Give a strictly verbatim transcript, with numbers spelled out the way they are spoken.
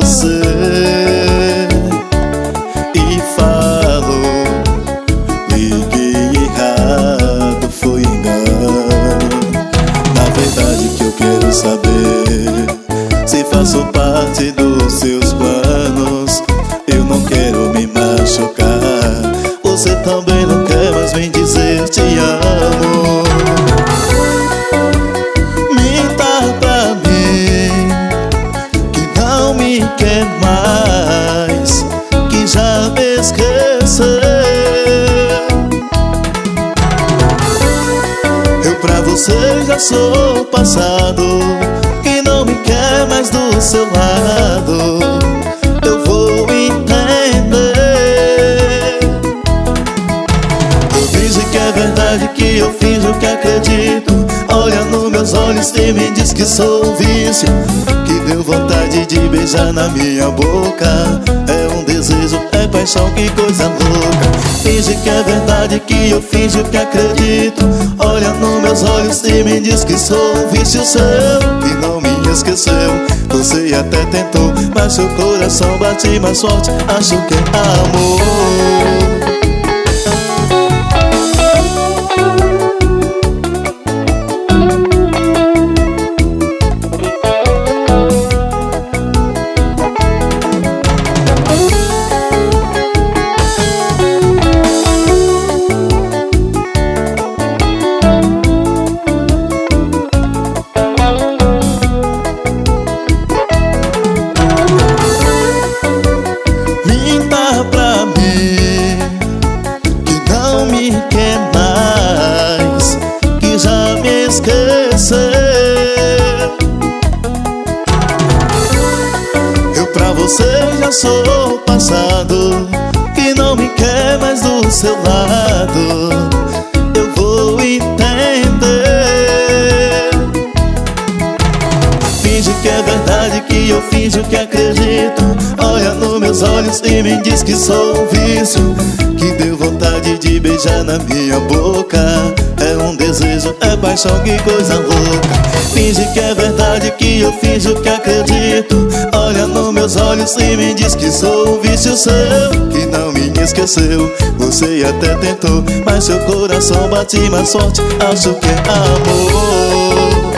você e falo, liguei errado, foi engano. Na verdade que eu quero saber se faço parte dos seus planos. Eu não quero me machucar, você também não quer mais me dizer te amo. Minta pra mim que não me quer mais, que já me esqueceu. Eu pra você já sou passado, que não me quer mais do seu lado. Eu vou entender. Eu finjo que é verdade, que eu finjo que acredito. Olha nos meus olhos e me diz que sou um vício, que deu vontade de beijar na minha boca. É um desejo, é paixão, que coisa louca. Finge que é verdade, que eu finjo que acredito. Olha nos meus olhos e me diz que sou um vício seu, que não me esqueceu. Você até tentou, mas seu coração bate mais forte. Acho que é amor. Pra mim que não me quer mais, que já me esqueceu. Eu pra você já sou passado, que não me quer mais do seu lado. Eu vou entender. Finge que é verdade, que eu finjo que acredito. Olha nos meus olhos e me diz que sou um vício, que deu vontade de beijar na minha boca. É um desejo, é paixão, que coisa louca. Finge que é verdade, que eu finjo que acredito. Olha nos meus olhos e me diz que sou um vício seu, que não me esqueceu. Você até tentou, mas seu coração bate mais forte. Acho que é amor.